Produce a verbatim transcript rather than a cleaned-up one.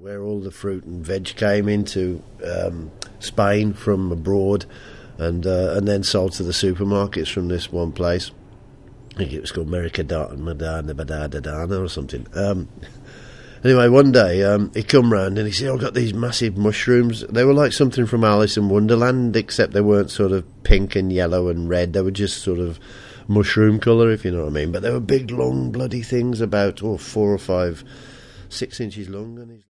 where all the fruit and veg came into um, Spain from abroad, and uh, and then sold to the supermarkets from this one place. I think it was called Mercadona Madana or something. Um, anyway, one day um, he come round and he said, "I've got these massive mushrooms. They were like something from Alice in Wonderland, except they weren't sort of pink and yellow and red. They were just sort of mushroom colour, if you know what I mean. But they were big, long, bloody things, about oh, four or five, six inches long." And he's